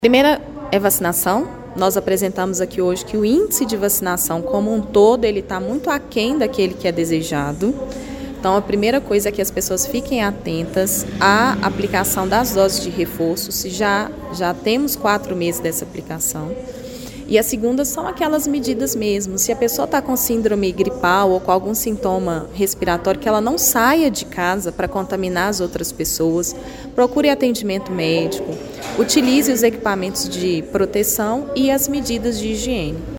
Primeira é vacinação. Nós apresentamos aqui hoje que o índice de vacinação como um todo ele está muito aquém daquele que é desejado. Então a primeira coisa é que as pessoas fiquem atentas à aplicação das doses de reforço, se já temos 4 meses dessa aplicação. E a segunda são aquelas medidas mesmo. Se a pessoa está com síndrome gripal ou com algum sintoma respiratório, que ela não saia de casa para contaminar as outras pessoas, procure atendimento médico, utilize os equipamentos de proteção e as medidas de higiene.